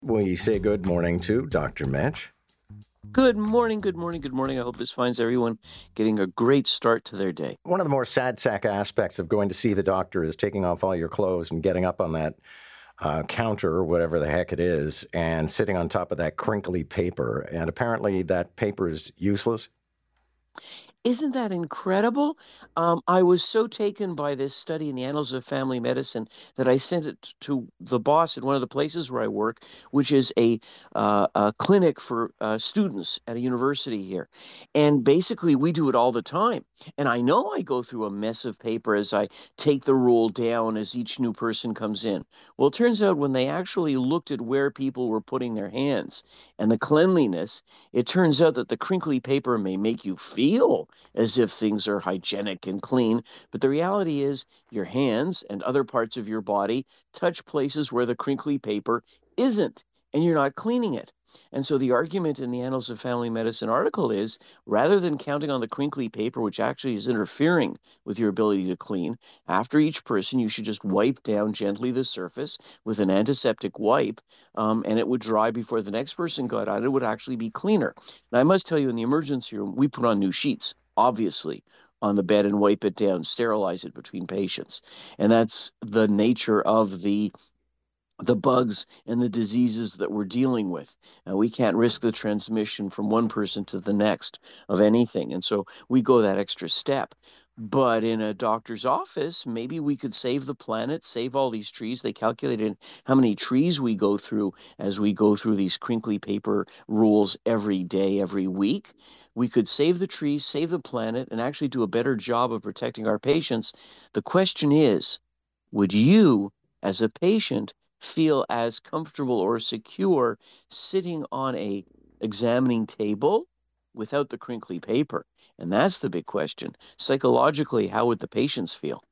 We say good morning to Dr. Mitch. Good morning, good morning, good morning. I hope this finds everyone getting a great start to their day. One of the more sad sack aspects of going to see the doctor is taking off all your clothes and getting up on that counter or whatever the heck it is and sitting on top of that crinkly paper. And apparently that paper is useless. Isn't that incredible? I was so taken by this study in the Annals of Family Medicine that I sent it to the boss at one of the places where I work, which is a clinic for students at a university here. And basically, we do it all the time. And I know I go through a mess of paper as I take the rule down as each new person comes in. Well, it turns out when they actually looked at where people were putting their hands and the cleanliness, it turns out that the crinkly paper may make you feel as if things are hygienic and clean. But the reality is, your hands and other parts of your body touch places where the crinkly paper isn't, and you're not cleaning it. And so the argument in the Annals of Family Medicine article is rather than counting on the crinkly paper, which actually is interfering with your ability to clean, after each person, you should just wipe down gently the surface with an antiseptic wipe, and it would dry before the next person got out. It would actually be cleaner. And I must tell you, in the emergency room, we put on new sheets obviously, on the bed and wipe it down, sterilize it between patients. And that's the nature of the bugs and the diseases that we're dealing with. We can't risk the transmission from one person to the next of anything. And so we go that extra step. But in a doctor's office, maybe we could save the planet, save all these trees. They calculated how many trees we go through as we go through these crinkly paper rules every day, every week. We could save the trees, save the planet, and actually do a better job of protecting our patients. The question is, would you, as a patient, feel as comfortable or secure sitting on a examining table without the crinkly paper? And that's the big question. Psychologically, how would the patients feel?